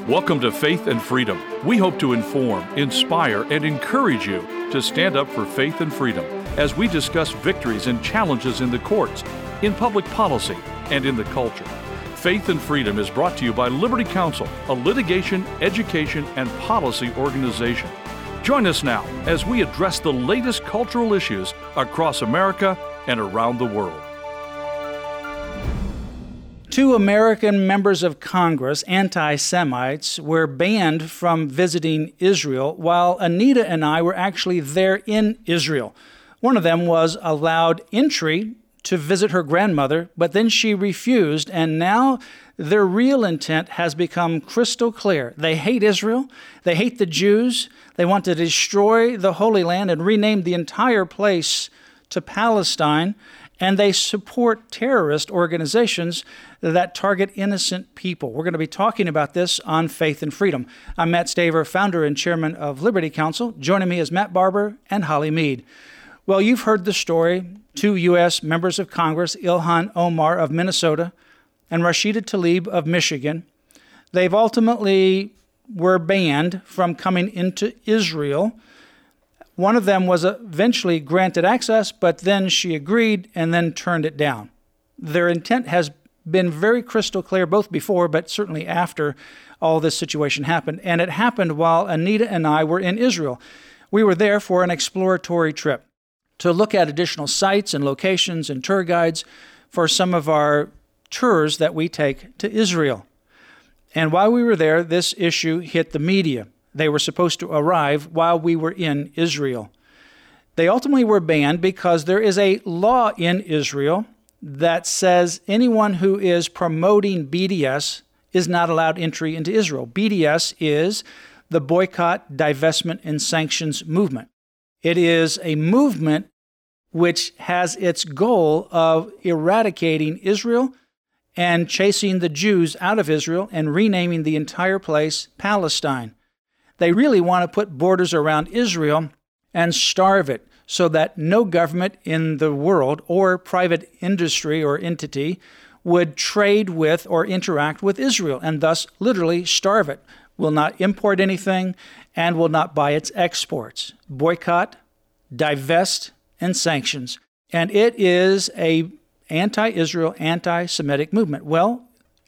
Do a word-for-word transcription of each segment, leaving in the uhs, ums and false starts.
Welcome to Faith and Freedom. We hope to inform, inspire, and encourage you to stand up for faith and freedom as we discuss victories and challenges in the courts, in public policy, and in the culture. Faith and Freedom is brought to you by Liberty Counsel, a litigation, education, and policy organization. Join us now as we address the latest cultural issues across America and around the world. Two American members of Congress, anti-Semites, were banned from visiting Israel, while Anita and I were actually there in Israel. One of them was allowed entry to visit her grandmother, but then she refused, and now their real intent has become crystal clear. They hate Israel, they hate the Jews, they want to destroy the Holy Land and rename the entire place to Palestine, and they support terrorist organizations that target innocent people. We're going to be talking about this on Faith and Freedom. I'm Matt Staver, founder and chairman of Liberty Counsel. Joining me is Matt Barber and Holly Mead. Well, you've heard the story. Two U S members of Congress, Ilhan Omar of Minnesota and Rashida Tlaib of Michigan, they've ultimately were banned from coming into Israel. One of them was eventually granted access, but then she agreed and then turned it down. Their intent has been very crystal clear, both before, but certainly after all this situation happened. And it happened while Anita and I were in Israel. We were there for an exploratory trip to look at additional sites and locations and tour guides for some of our tours that we take to Israel. And while we were there, this issue hit the media. They were supposed to arrive while we were in Israel. They ultimately were banned because there is a law in Israel that says anyone who is promoting B D S is not allowed entry into Israel. B D S is the Boycott, Divestment, and Sanctions movement. It is a movement which has its goal of eradicating Israel and chasing the Jews out of Israel and renaming the entire place Palestine. They really want to put borders around Israel and starve it so that no government in the world or private industry or entity would trade with or interact with Israel and thus literally starve it, will not import anything, and will not buy its exports. Boycott, divest, and sanctions. And it is a anti-Israel, anti-Semitic movement. Well,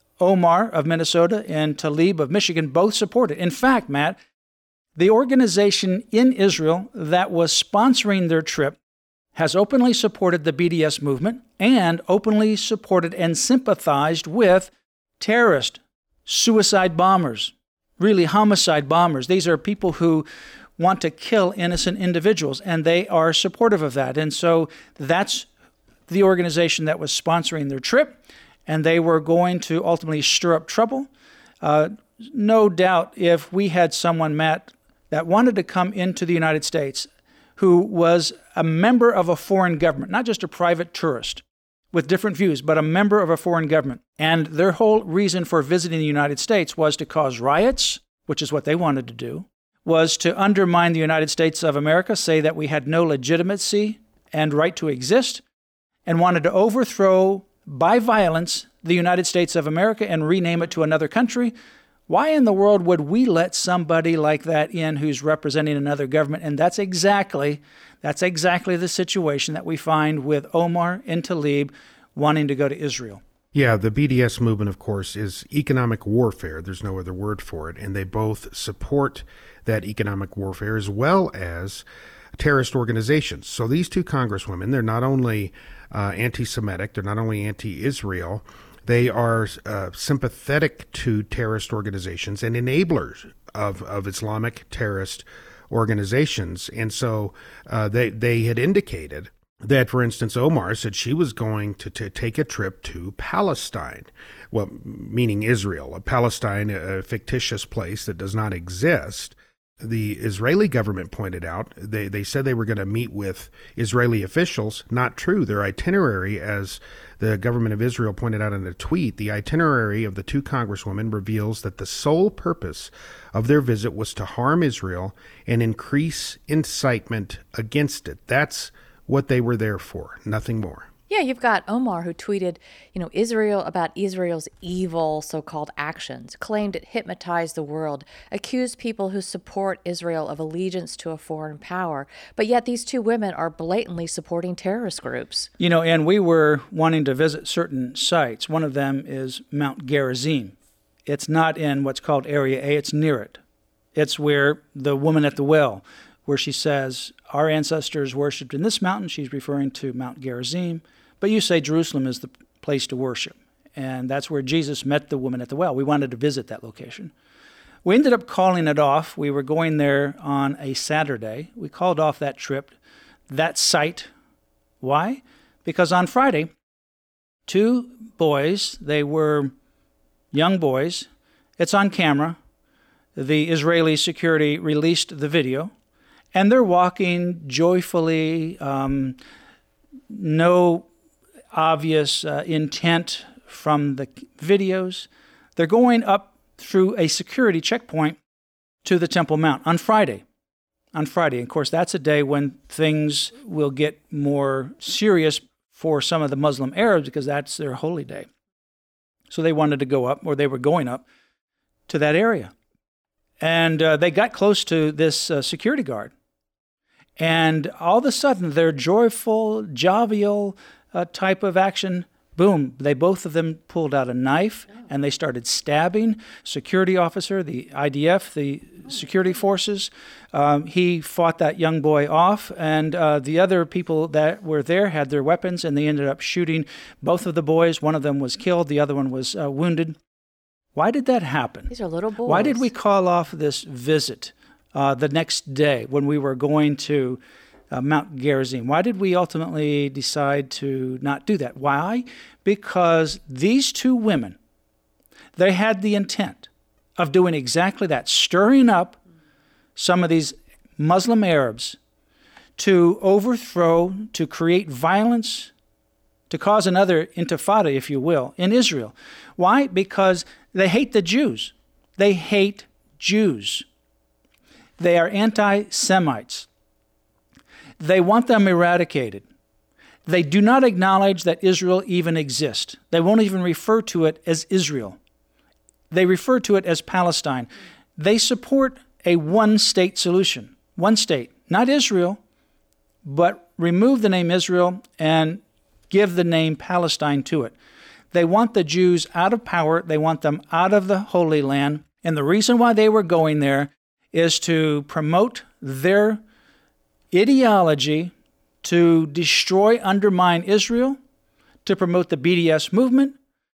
Omar of Minnesota and Tlaib of Michigan both support it. In fact, Matt, the organization in Israel that was sponsoring their trip has openly supported the B D S movement and openly supported and sympathized with terrorists, suicide bombers, really homicide bombers. These are people who want to kill innocent individuals, and they are supportive of that. And so that's the organization that was sponsoring their trip, and they were going to ultimately stir up trouble. Uh, no doubt if we had someone, Matt, that wanted to come into the United States who was a member of a foreign government, not just a private tourist with different views, but a member of a foreign government. And their whole reason for visiting the United States was to cause riots, which is what they wanted to do, was to undermine the United States of America, say that we had no legitimacy and right to exist, and wanted to overthrow by violence the United States of America and rename it to another country. Why in the world would we let somebody like that in who's representing another government? And that's exactly, that's exactly the situation that we find with Omar and Tlaib wanting to go to Israel. Yeah, the B D S movement, of course, is economic warfare. There's no other word for it. And they both support that economic warfare as well as terrorist organizations. So these two congresswomen, they're not only uh, anti-Semitic, they're not only anti-Israel, they are uh, sympathetic to terrorist organizations and enablers of, of Islamic terrorist organizations. And so uh, they, they had indicated that, for instance, Omar said she was going to, to take a trip to Palestine, well, meaning Israel, a Palestine, a fictitious place that does not exist. The Israeli government pointed out, they, they said they were going to meet with Israeli officials. Not true. Their itinerary, as the government of Israel pointed out in a tweet, the itinerary of the two congresswomen reveals that the sole purpose of their visit was to harm Israel and increase incitement against it. That's what they were there for, nothing more. Yeah, you've got Omar who tweeted, you know, Israel about Israel's evil so-called actions, claimed it hypnotized the world, accused people who support Israel of allegiance to a foreign power. But yet these two women are blatantly supporting terrorist groups. You know, and we were wanting to visit certain sites. One of them is Mount Gerizim. It's not in what's called Area A, it's near it. It's where the woman at the well, where she says, our ancestors worshipped in this mountain. She's referring to Mount Gerizim. But you say Jerusalem is the place to worship. And that's where Jesus met the woman at the well. We wanted to visit that location. We ended up calling it off. We were going there on a Saturday. We called off that trip, that site. Why? Because on Friday, two boys, they were young boys. It's on camera. The Israeli security released the video. And they're walking joyfully, um, no obvious uh, intent from the videos. They're going up through a security checkpoint to the Temple Mount on Friday. On Friday. Of course, that's a day when things will get more serious for some of the Muslim Arabs because that's their holy day. So they wanted to go up, or they were going up to that area. And uh, they got close to this uh, security guard. And all of a sudden, their joyful, jovial uh, type of action, boom, they both of them pulled out a knife and they started stabbing. Security officer, the I D F, the security forces, um, he fought that young boy off. And uh, the other people that were there had their weapons and they ended up shooting both of the boys. One of them was killed. The other one was uh, wounded. Why did that happen? These are little boys. Why did we call off this visit uh, the next day when we were going to uh, Mount Gerizim? Why did we ultimately decide to not do that? Why? Because these two women, they had the intent of doing exactly that, stirring up some of these Muslim Arabs to overthrow, to create violence, to cause another intifada, if you will, in Israel. Why? Because they hate the Jews. They hate Jews. They are anti-Semites. They want them eradicated. They do not acknowledge that Israel even exists. They won't even refer to it as Israel. They refer to it as Palestine. They support a one-state solution. One state, not Israel, but remove the name Israel and give the name Palestine to it. They want the Jews out of power. They want them out of the Holy Land. And the reason why they were going there is to promote their ideology, to destroy, undermine Israel, to promote the B D S movement.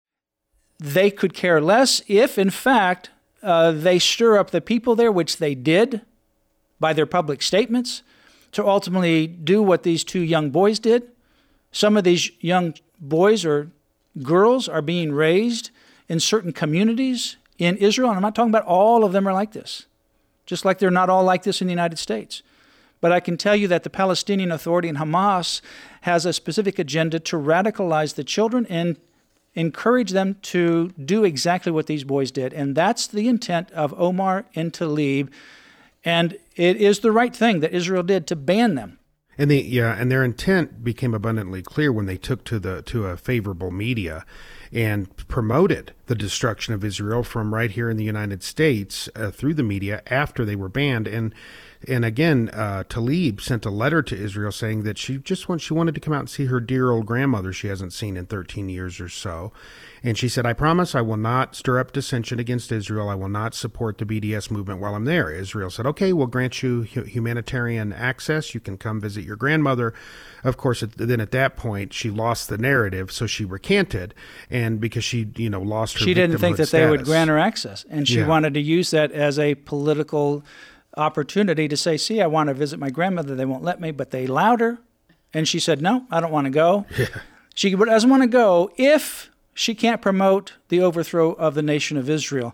They could care less if, in fact, uh, they stir up the people there, which they did by their public statements, to ultimately do what these two young boys did. Some of these young boys or girls are being raised in certain communities in Israel, and I'm not talking about all of them are like this, just like they're not all like this in the United States. But I can tell you that the Palestinian Authority and Hamas has a specific agenda to radicalize the children and encourage them to do exactly what these boys did. And that's the intent of Omar and Tlaib. And it is the right thing that Israel did to ban them. And the yeah, and their intent became abundantly clear when they took to the to a favorable media and promoted the destruction of Israel from right here in the United States uh, through the media after they were banned. And and again, uh, Tlaib sent a letter to Israel saying that she just want, she wanted to come out and see her dear old grandmother she hasn't seen in thirteen years or so. And she said, I promise I will not stir up dissension against Israel. I will not support the B D S movement while I'm there. Israel said, okay, we'll grant you humanitarian access. You can come visit your grandmother. Of course, then at that point, she lost the narrative, so she recanted. And because she, you know, lost her She didn't think that status. They would grant her access. And she Yeah. wanted to use that as a political opportunity to say, see, I want to visit my grandmother. They won't let me, but they allowed her. And she said, no, I don't want to go. Yeah. She doesn't want to go if she can't promote the overthrow of the nation of Israel.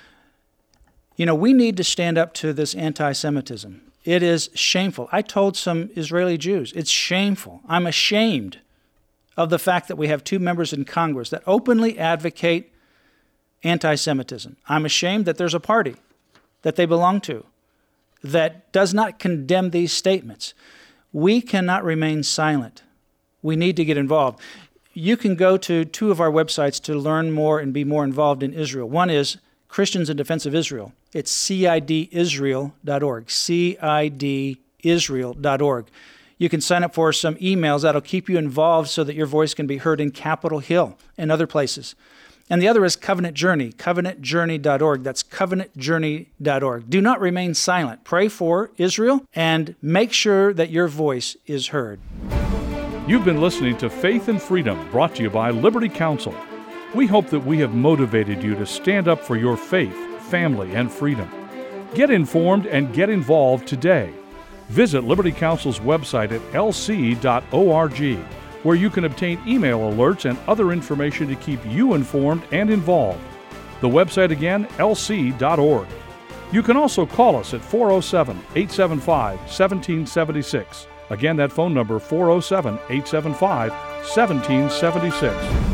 You know, we need to stand up to this anti-Semitism. It is shameful. I told some Israeli Jews, it's shameful. I'm ashamed of the fact that we have two members in Congress that openly advocate anti-Semitism. I'm ashamed that there's a party that they belong to that does not condemn these statements. We cannot remain silent. We need to get involved. You can go to two of our websites to learn more and be more involved in Israel. One is Christians in Defense of Israel. It's C I D Israel dot org, C I D Israel dot org. You can sign up for some emails that'll keep you involved so that your voice can be heard in Capitol Hill and other places. And the other is Covenant Journey, covenant journey dot org. That's covenant journey dot org. Do not remain silent. Pray for Israel and make sure that your voice is heard. You've been listening to Faith and Freedom, brought to you by Liberty Counsel. We hope that we have motivated you to stand up for your faith, family, and freedom. Get informed and get involved today. Visit Liberty Counsel's website at L C dot org, where you can obtain email alerts and other information to keep you informed and involved. The website again, L C dot org. You can also call us at four oh seven, eight seven five, one seven seven six. Again, that phone number, four oh seven, eight seven five, one seven seven six.